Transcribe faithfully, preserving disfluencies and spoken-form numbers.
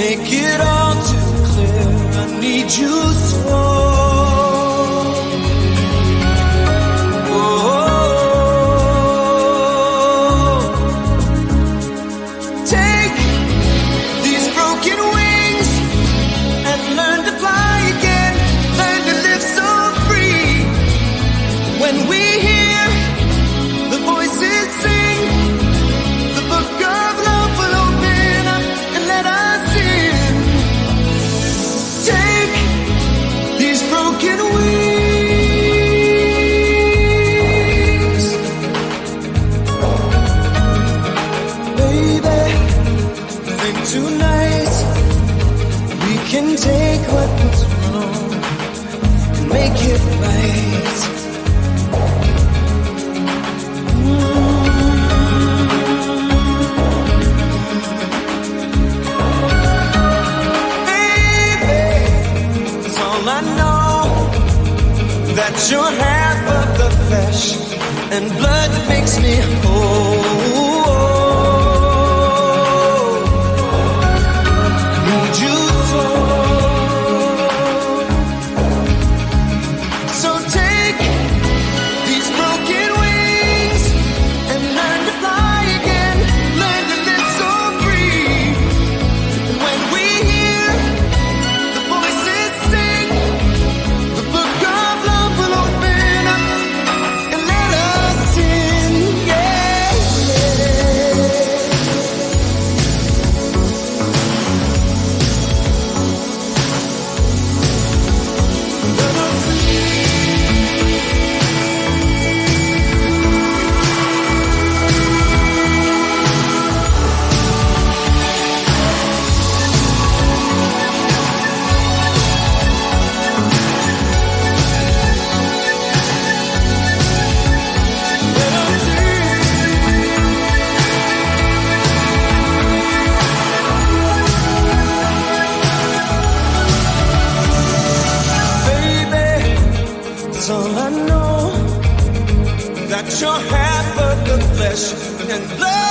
make it all too clear. I need you so. Tonight we can take what was wrong and make it right. Mm-hmm. Baby, it's all I know, that you're half of the flesh and blood that makes me whole. All I know, that you're half of the flesh and blood.